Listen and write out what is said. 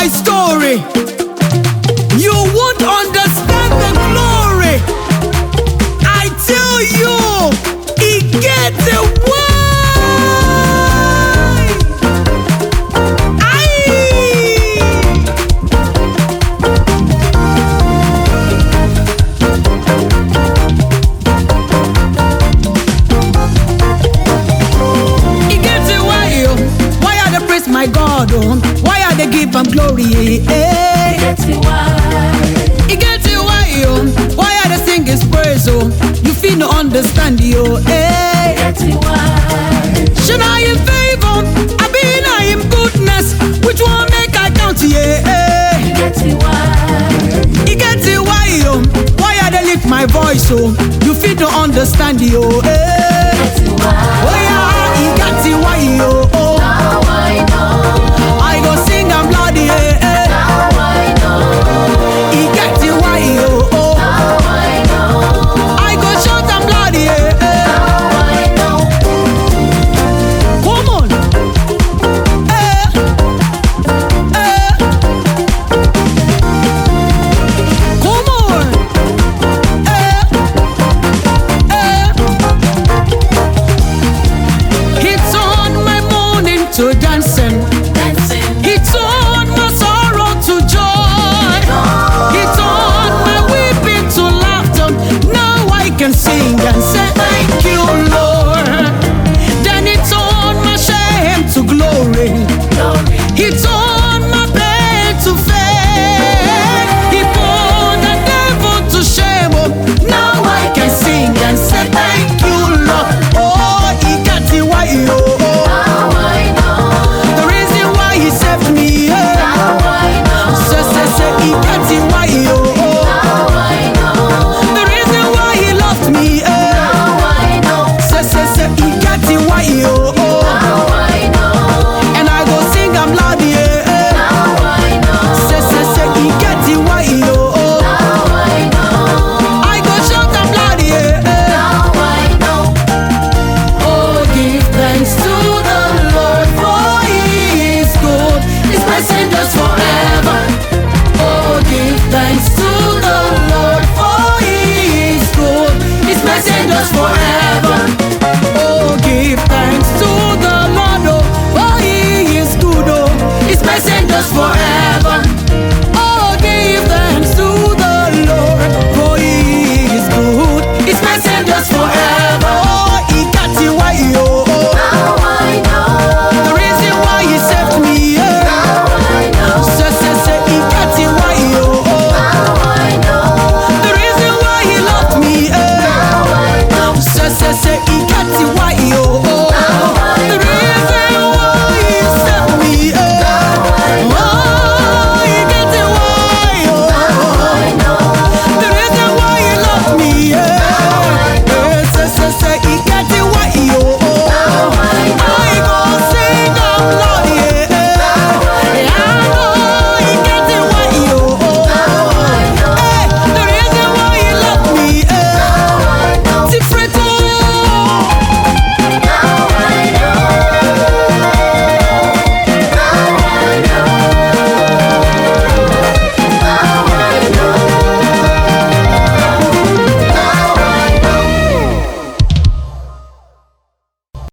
my story, you won't understand the glory. I tell you, it gets away. My God, oh, why are they give him glory? Eh? It gets you why, oh, why are they sing his praise? Oh, you feel no understand you, eh? Should I in favor? I be in goodness. Which one make I count? Yeah, eh? It gets you why, oh, why are they lift my voice? Oh, you feel no understand you, eh?